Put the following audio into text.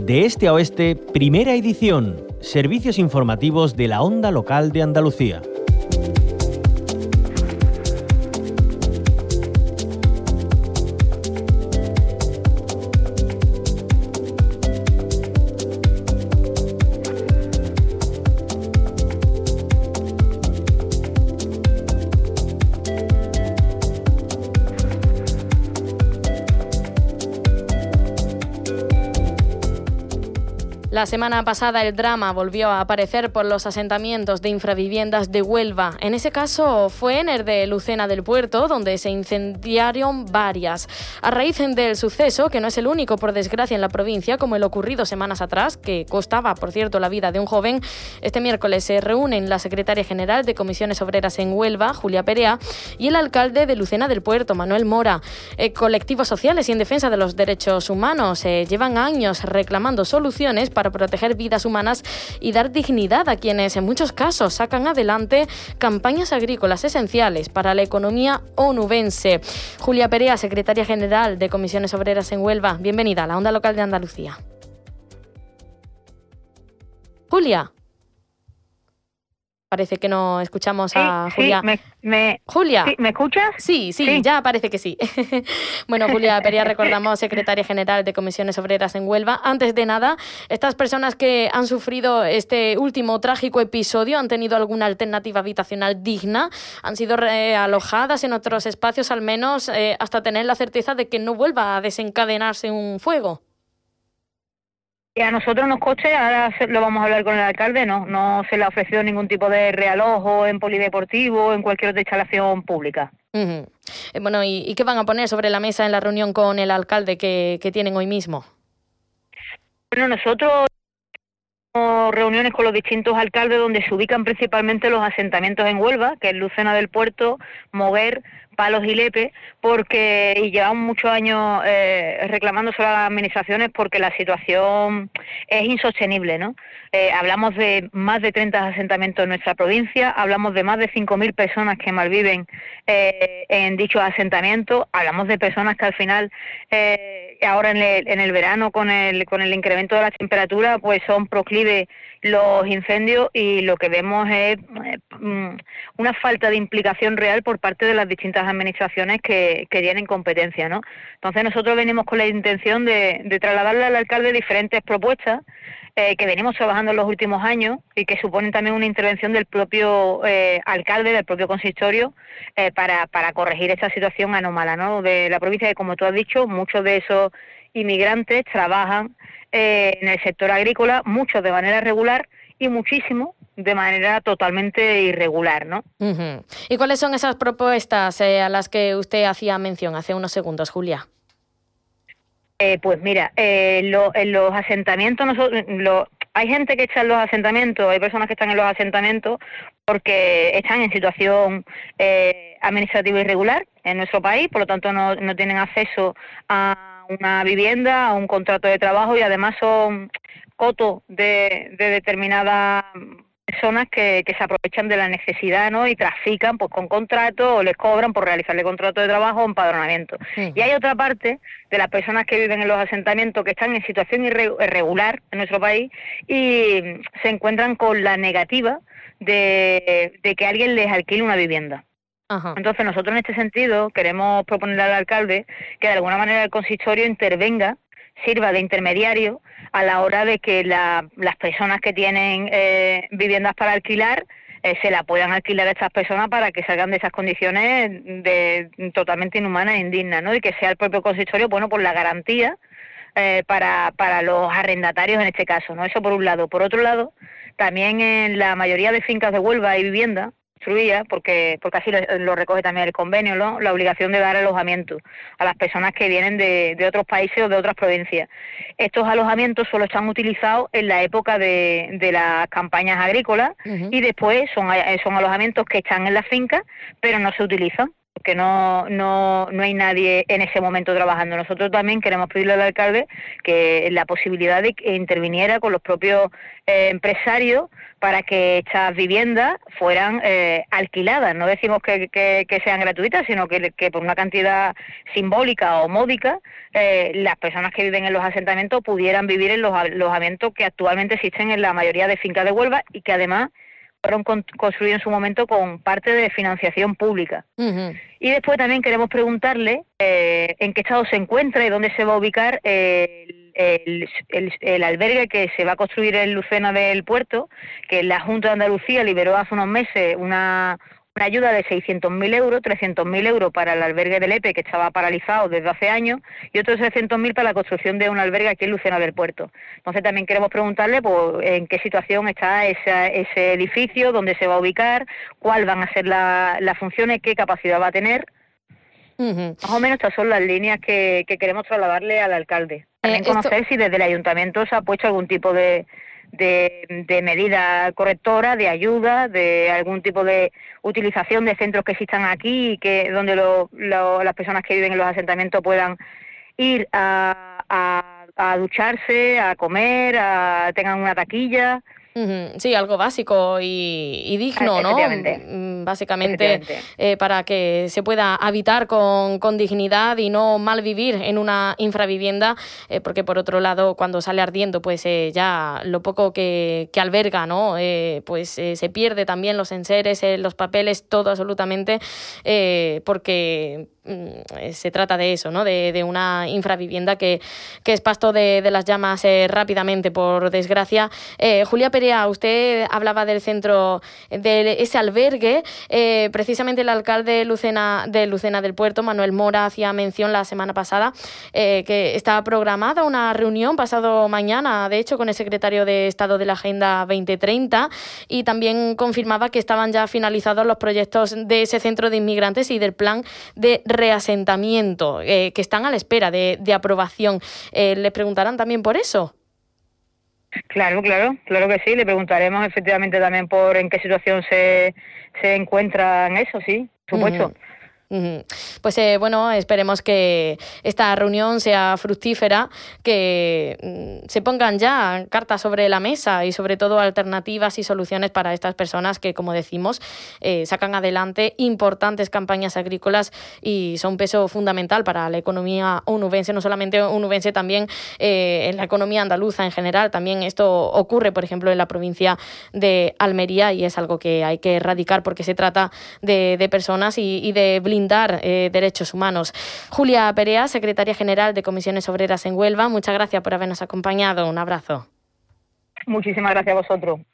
De este a oeste, primera edición. Servicios informativos de la Onda Local de Andalucía. La semana pasada el drama volvió a aparecer por los asentamientos de infraviviendas de Huelva. En ese caso fue en el de Lucena del Puerto, donde se incendiaron varias. A raíz del suceso, que no es el único por desgracia en la provincia, como el ocurrido semanas atrás, que costaba, por cierto, la vida de un joven, este miércoles se reúnen la secretaria general de Comisiones Obreras en Huelva, Julia Perea, y el alcalde de Lucena del Puerto, Manuel Mora. Colectivos sociales y en defensa de los derechos humanos llevan años reclamando soluciones para proteger vidas humanas y dar dignidad a quienes en muchos casos sacan adelante campañas agrícolas esenciales para la economía onubense. Julia Perea, secretaria general de Comisiones Obreras en Huelva, bienvenida a la Onda Local de Andalucía. Julia. Parece que no escuchamos a Julia. Julia. Sí, ¿me escuchas? Sí, ya parece que sí. Bueno, Julia Perea, recordamos, secretaria general de Comisiones Obreras en Huelva. Antes de nada, ¿estas personas que han sufrido este último trágico episodio han tenido alguna alternativa habitacional digna? ¿Han sido realojadas en otros espacios, al menos hasta tener la certeza de que no vuelva a desencadenarse un fuego? Y a nosotros nos consta, ahora lo vamos a hablar con el alcalde, no se le ha ofrecido ningún tipo de realojo en polideportivo o en cualquier otra instalación pública. Uh-huh. Bueno, ¿y qué van a poner sobre la mesa en la reunión con el alcalde que tienen hoy mismo? Bueno, nosotros tenemos reuniones con los distintos alcaldes donde se ubican principalmente los asentamientos en Huelva, que es Lucena del Puerto, Moguer, Palos y Lepe, y llevamos muchos años reclamándose a las administraciones porque la situación es insostenible, ¿no? Hablamos de más de 30 asentamientos en nuestra provincia, hablamos de más de 5.000 personas que malviven en dichos asentamientos, hablamos de personas que al final, ahora en el verano con el incremento de la temperatura, pues son proclives los incendios y lo que vemos es una falta de implicación real por parte de las distintas administraciones que tienen competencia, ¿no? Entonces nosotros venimos con la intención de trasladarle al alcalde diferentes propuestas que venimos trabajando en los últimos años y que suponen también una intervención del propio alcalde, del propio consistorio, para corregir esta situación anómala, ¿no?, de la provincia, que como tú has dicho, muchos de esos inmigrantes trabajan en el sector agrícola, muchos de manera regular y muchísimos de manera totalmente irregular, ¿no? Uh-huh. ¿Y cuáles son esas propuestas a las que usted hacía mención hace unos segundos, Julia? Pues mira, en los asentamientos, hay gente que está en los asentamientos, hay personas que están en los asentamientos porque están en situación administrativa irregular en nuestro país, por lo tanto no tienen acceso a una vivienda, a un contrato de trabajo y además son cotos de determinadas personas que se aprovechan de la necesidad, ¿no?, y trafican pues con contratos o les cobran por realizarle contrato de trabajo o empadronamiento. Sí. Y hay otra parte de las personas que viven en los asentamientos que están en situación irregular en nuestro país y se encuentran con la negativa de que alguien les alquile una vivienda. Ajá. Entonces nosotros en este sentido queremos proponerle al alcalde que de alguna manera el consistorio intervenga, sirva de intermediario a la hora de que las personas que tienen viviendas para alquilar se la puedan alquilar a estas personas para que salgan de esas condiciones totalmente inhumanas e indignas, ¿no? Y que sea el propio consistorio, bueno, por la garantía para los arrendatarios en este caso, ¿no? Eso por un lado. Por otro lado, también en la mayoría de fincas de Huelva hay viviendas construidas, porque así lo recoge también el convenio, ¿no?, la obligación de dar alojamiento a las personas que vienen de otros países o de otras provincias. Estos alojamientos solo están utilizados en la época de las campañas agrícolas. Uh-huh. Y después son alojamientos que están en las fincas, pero no se utilizan, porque no hay nadie en ese momento trabajando. Nosotros también queremos pedirle al alcalde que la posibilidad de que interviniera con los propios empresarios para que estas viviendas fueran alquiladas. No decimos que sean gratuitas, sino que por una cantidad simbólica o módica las personas que viven en los asentamientos pudieran vivir en los alojamientos que actualmente existen en la mayoría de fincas de Huelva y que además fueron construidos en su momento con parte de financiación pública. Uh-huh. Y después también queremos preguntarle en qué estado se encuentra y dónde se va a ubicar el albergue que se va a construir en Lucena del Puerto, que la Junta de Andalucía liberó hace unos meses una ayuda de 600.000 euros, 300.000 euros para el albergue del EPE, que estaba paralizado desde hace años, y otros 600.000 para la construcción de un albergue aquí en Lucena del Puerto. Entonces también queremos preguntarle pues, en qué situación está ese edificio, dónde se va a ubicar, cuáles van a ser las funciones, qué capacidad va a tener. Uh-huh. Más o menos estas son las líneas que queremos trasladarle al alcalde. También conocer si desde el ayuntamiento se ha puesto algún tipo de medida correctora, de ayuda, de algún tipo de utilización de centros que existan aquí y que donde las personas que viven en los asentamientos puedan ir a ducharse, a comer, tengan una taquilla. Uh-huh. Sí, algo básico y digno, ¿no? Básicamente para que se pueda habitar con dignidad y no malvivir en una infravivienda, porque por otro lado, cuando sale ardiendo, pues ya lo poco que alberga, ¿no? Pues se pierde también los enseres, los papeles, todo absolutamente, porque se trata de eso, ¿no? De una infravivienda que es pasto de las llamas rápidamente, por desgracia. Julia Perea, usted hablaba del centro, de ese albergue. Precisamente el alcalde de Lucena del Puerto, Manuel Mora, hacía mención la semana pasada que está programada una reunión pasado mañana, de hecho, con el secretario de Estado de la Agenda 2030, y también confirmaba que estaban ya finalizados los proyectos de ese centro de inmigrantes y del plan de reasentamiento, que están a la espera de aprobación. ¿Le preguntarán también por eso? Claro que sí. Le preguntaremos efectivamente también por en qué situación se encuentran eso, sí, por supuesto. Uh-huh. Pues bueno, esperemos que esta reunión sea fructífera, que se pongan ya cartas sobre la mesa y sobre todo alternativas y soluciones para estas personas que, como decimos, sacan adelante importantes campañas agrícolas y son un peso fundamental para la economía onubense, no solamente onubense, también en la economía andaluza en general. También esto ocurre, por ejemplo, en la provincia de Almería, y es algo que hay que erradicar porque se trata de personas y de blindar derechos humanos. Julia Perea, secretaria general de Comisiones Obreras en Huelva, muchas gracias por habernos acompañado. Un abrazo. Muchísimas gracias a vosotros.